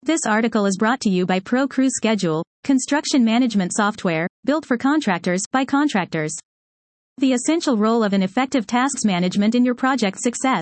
This article is brought to you by ProCrew Schedule, construction management software, built for contractors, by contractors. The essential role of an effective tasks management in your project's success.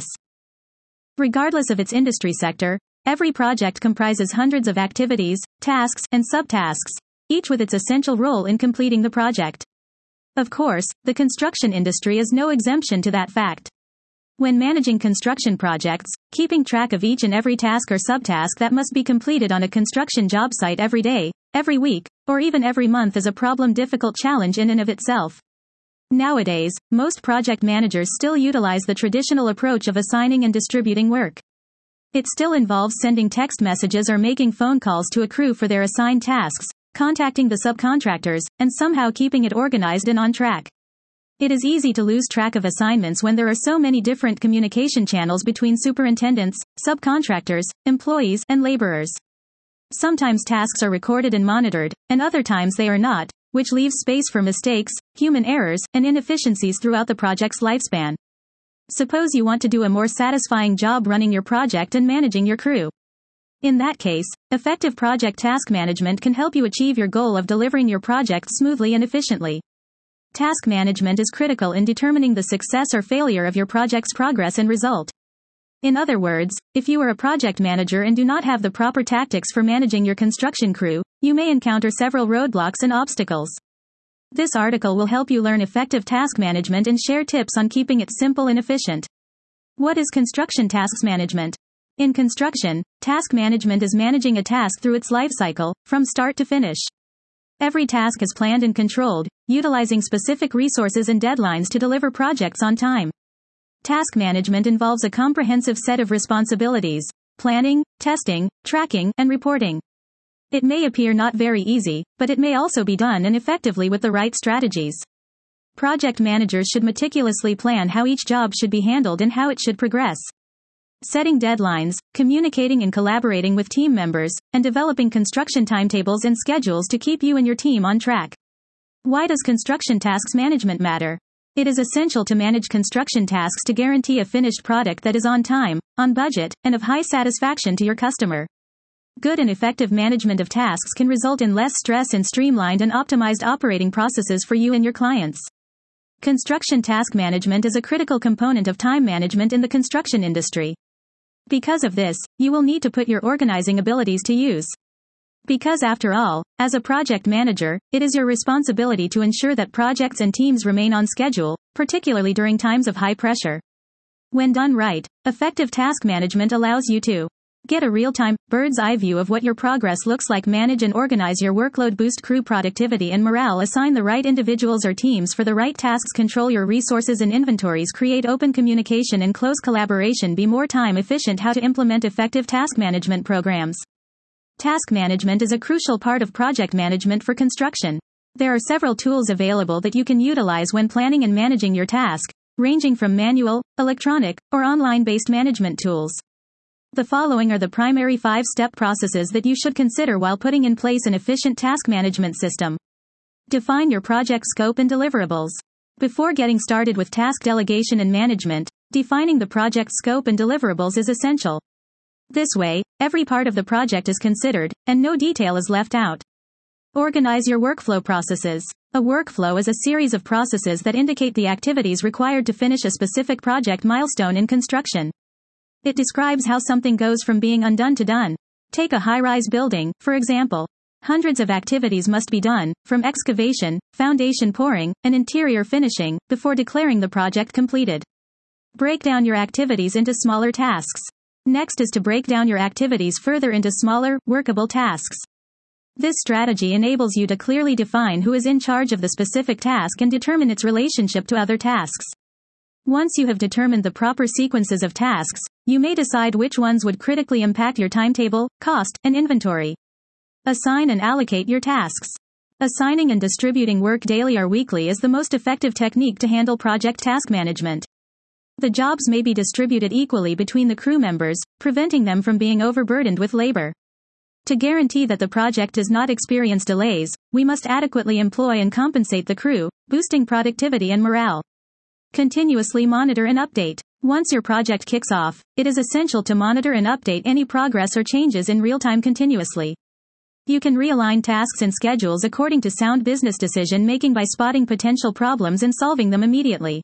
Regardless of its industry sector, every project comprises hundreds of activities, tasks, and subtasks, each with its essential role in completing the project. Of course, the construction industry is no exemption to that fact. When managing construction projects, keeping track of each and every task or subtask that must be completed on a construction job site every day, every week, or even every month is a difficult challenge in and of itself. Nowadays, most project managers still utilize the traditional approach of assigning and distributing work. It still involves sending text messages or making phone calls to a crew for their assigned tasks, contacting the subcontractors, and somehow keeping it organized and on track. It is easy to lose track of assignments when there are so many different communication channels between superintendents, subcontractors, employees, and laborers. Sometimes tasks are recorded and monitored, and other times they are not, which leaves space for mistakes, human errors, and inefficiencies throughout the project's lifespan. Suppose you want to do a more satisfying job running your project and managing your crew. In that case, effective project task management can help you achieve your goal of delivering your project smoothly and efficiently. Task management is critical in determining the success or failure of your project's progress and result. In other words, if you are a project manager and do not have the proper tactics for managing your construction crew, you may encounter several roadblocks and obstacles. This article will help you learn effective task management and share tips on keeping it simple and efficient. What is construction tasks management? In construction, task management is managing a task through its life cycle, from start to finish. Every task is planned and controlled, utilizing specific resources and deadlines to deliver projects on time. Task management involves a comprehensive set of responsibilities: planning, testing, tracking, and reporting. It may appear not very easy, but it may also be done and effectively with the right strategies. Project managers should meticulously plan how each job should be handled and how it should progress. Setting deadlines, communicating and collaborating with team members, and developing construction timetables and schedules to keep you and your team on track. Why does construction tasks management matter? It is essential to manage construction tasks to guarantee a finished product that is on time, on budget, and of high satisfaction to your customer. Good and effective management of tasks can result in less stress and streamlined and optimized operating processes for you and your clients. Construction task management is a critical component of time management in the construction industry. Because of this, you will need to put your organizing abilities to use. Because after all, as a project manager, it is your responsibility to ensure that projects and teams remain on schedule, particularly during times of high pressure. When done right, effective task management allows you to get a real-time, bird's-eye view of what your progress looks like, manage and organize your workload, boost crew productivity and morale, assign the right individuals or teams for the right tasks, control your resources and inventories, create open communication and close collaboration, be more time efficient. How to implement effective task management programs. Task management is a crucial part of project management for construction. There are several tools available that you can utilize when planning and managing your task, ranging from manual, electronic, or online-based management tools. The following are the primary 5-step processes that you should consider while putting in place an efficient task management system. Define your project scope and deliverables. Before getting started with task delegation and management, defining the project scope and deliverables is essential. This way, every part of the project is considered, and no detail is left out. Organize your workflow processes. A workflow is a series of processes that indicate the activities required to finish a specific project milestone in construction. It describes how something goes from being undone to done. Take a high-rise building, for example. Hundreds of activities must be done, from excavation, foundation pouring, and interior finishing, before declaring the project completed. Break down your activities into smaller tasks. Next is to break down your activities further into smaller, workable tasks. This strategy enables you to clearly define who is in charge of the specific task and determine its relationship to other tasks. Once you have determined the proper sequences of tasks, you may decide which ones would critically impact your timetable, cost, and inventory. Assign and allocate your tasks. Assigning and distributing work daily or weekly is the most effective technique to handle project task management. The jobs may be distributed equally between the crew members, preventing them from being overburdened with labor. To guarantee that the project does not experience delays, we must adequately employ and compensate the crew, boosting productivity and morale. Continuously monitor and update. Once your project kicks off, it is essential to monitor and update any progress or changes in real time continuously. You can realign tasks and schedules according to sound business decision making by spotting potential problems and solving them immediately.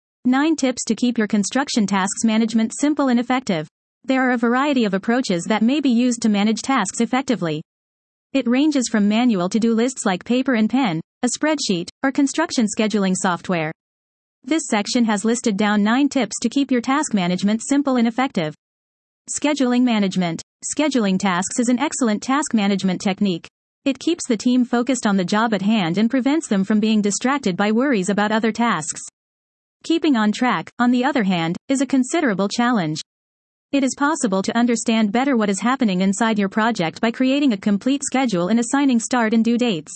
9 tips to keep your construction tasks management simple and effective. There are a variety of approaches that may be used to manage tasks effectively. It ranges from manual to-do lists like paper and pen, a spreadsheet, or construction scheduling software. This section has listed down 9 tips to keep your task management simple and effective. Scheduling management. Scheduling tasks is an excellent task management technique. It keeps the team focused on the job at hand and prevents them from being distracted by worries about other tasks. Keeping on track, on the other hand, is a considerable challenge. It is possible to understand better what is happening inside your project by creating a complete schedule and assigning start and due dates.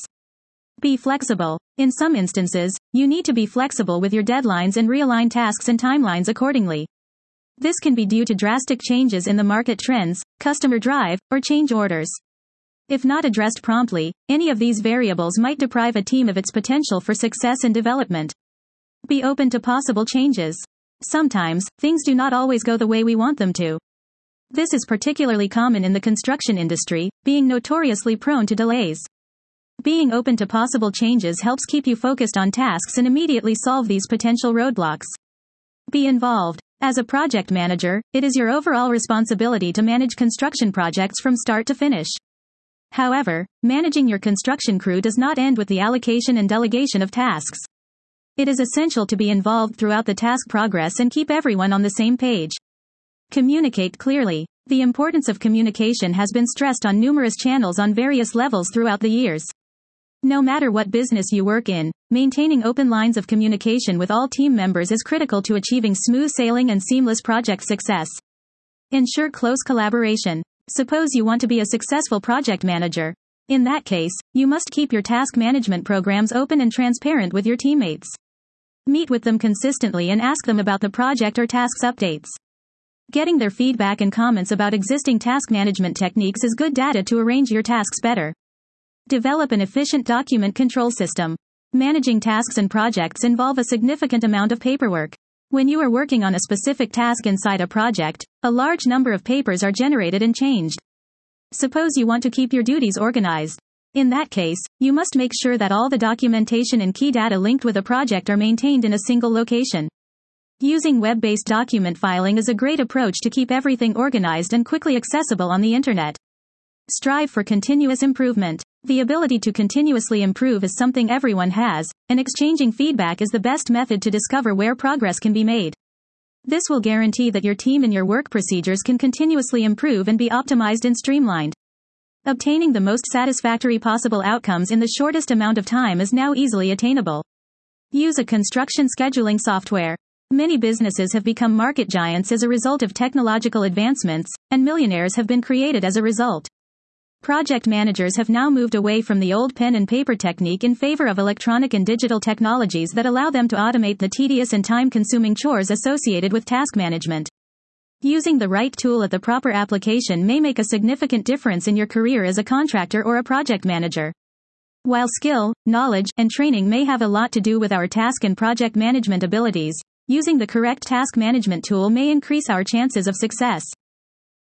Be flexible. In some instances, you need to be flexible with your deadlines and realign tasks and timelines accordingly. This can be due to drastic changes in the market trends, customer drive, or change orders. If not addressed promptly, any of these variables might deprive a team of its potential for success and development. Be open to possible changes. Sometimes, things do not always go the way we want them to. This is particularly common in the construction industry, being notoriously prone to delays. Being open to possible changes helps keep you focused on tasks and immediately solve these potential roadblocks. Be involved. As a project manager, it is your overall responsibility to manage construction projects from start to finish. However, managing your construction crew does not end with the allocation and delegation of tasks. It is essential to be involved throughout the task progress and keep everyone on the same page. Communicate clearly. The importance of communication has been stressed on numerous channels on various levels throughout the years. No matter what business you work in, maintaining open lines of communication with all team members is critical to achieving smooth sailing and seamless project success. Ensure close collaboration. Suppose you want to be a successful project manager. In that case, you must keep your task management programs open and transparent with your teammates. Meet with them consistently and ask them about the project or tasks updates. Getting their feedback and comments about existing task management techniques is good data to arrange your tasks better. Develop an efficient document control system. Managing tasks and projects involve a significant amount of paperwork. When you are working on a specific task inside a project, a large number of papers are generated and changed. Suppose you want to keep your duties organized. In that case, you must make sure that all the documentation and key data linked with a project are maintained in a single location. Using web-based document filing is a great approach to keep everything organized and quickly accessible on the internet. Strive for continuous improvement. The ability to continuously improve is something everyone has, and exchanging feedback is the best method to discover where progress can be made. This will guarantee that your team and your work procedures can continuously improve and be optimized and streamlined. Obtaining the most satisfactory possible outcomes in the shortest amount of time is now easily attainable. Use a construction scheduling software. Many businesses have become market giants as a result of technological advancements, and millionaires have been created as a result. Project managers have now moved away from the old pen and paper technique in favor of electronic and digital technologies that allow them to automate the tedious and time-consuming chores associated with task management. Using the right tool at the proper application may make a significant difference in your career as a contractor or a project manager. While skill, knowledge, and training may have a lot to do with our task and project management abilities, using the correct task management tool may increase our chances of success.